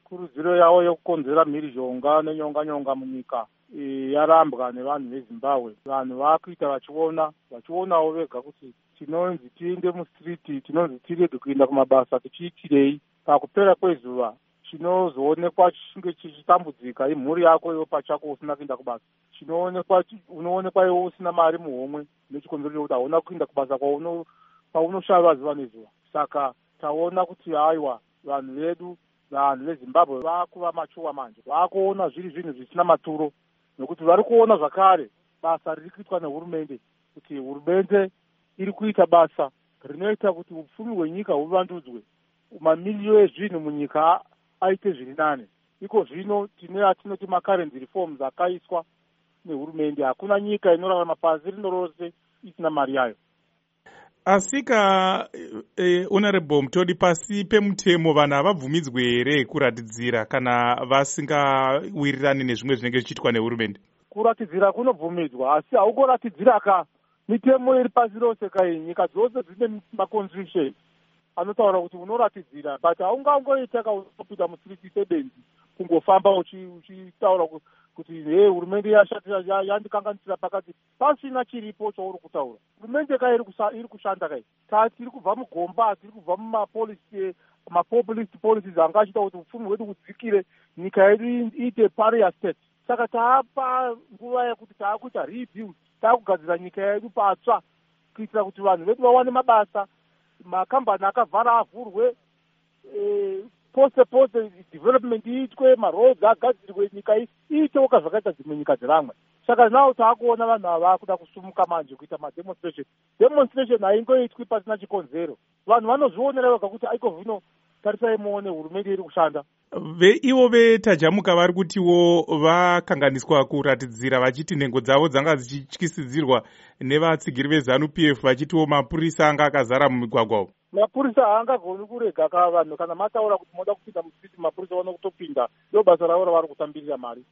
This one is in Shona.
kurudziro yavo yekukonzera mhirizhonga nenyonga munyika yarambwa nevanhu vezimbabwe. Vanhu vakuita vachionawo vega kuti tinonzi tiende mustriti, tinonzi tirege kuenda kumabasa tichiitirei. Pakupera kwezuva chinozoonekwa chinge chichitambudzika imhuri yako iwe pachako usina kuenda kubasa. Unoonekwa iwe usina mari muhomwe nechikonzero chekuti hauna kuenda kubasa paunoshava zuva nezuva. Saka taona kuti haiwa vanhu vedu, vanhu vezimbabwe vakuva machuwa manje, vakuona zviri zvinhu zvisina maturo, nekuti vari kuona zvakare basa riri kuitwa nehurumende, kuti hurumende iri kuita basa rinoita kuti upfumi hwenyika huvandudzwe, mamiliyoni ezvinhu munyika aite zviri nane. Iko zvino tine atinoti macurrency reforms akaiswa nehurumende. Hakuna nyika inorarama pasi rino rose isina mari yayo. Asika Honorable Mutodi, pasi pemutemo vanhu havabvumidzwe here kuratidzira kana vasingawirirani nezvimwe zvinenge zvichiitwa nehurumende? Kuratidzira kunobvumidzwa, asi haungoratidzira ka mitemo iri pasi rose kai. Nyika dzose dzine maconstitution anotaura kuti unoratidzira, but haungangoita kaunopinda mustriti sebenzi kungofamba uchitaura kuti hurumende yandikanganisira pakati pasina chiripo chauri kutaura. Hurumende kai iri kushanda kai. Tiri kubva mugomba, tiri kubva mapopulist policies anga achiita kuti upfumi hwedu hudzikire, nyika yedu iite pariah state. Saka taapa nguva yekuti taakuita rebuild, taakugadzira nyika yedu patsva kuitira kuti vanhu vedu vawane mabasa, makambani akavhara avhurwe, pose development iitwe, maroads agadzirwe, nyika iitewo kazvakaita dzimwe nyika dzeramwe. Saka nawo taakuona vanhu ava vakuda kusumuka manje kuita demonstration haingoitwi pasina chikonzero. Vanhu vanozvionera vega kuti aiko zvino tarisai muone hurumende iri kushanda. Ivo vetajamuka vari kutiwo vakanganiswa kuratidzira, vachiti nhengo dzavo dzanga dzichityisidzirwa nevatsigiri veZANU-PF, vachitiwo mapurisa anga akazara mumigwagwa. Mapurisa haangagoni kurega ka vanhu kana mataura kuti moda kupinda mustriti, mapurisa vanokutopinda. Ndo basa ravo ravari kutambirira mari.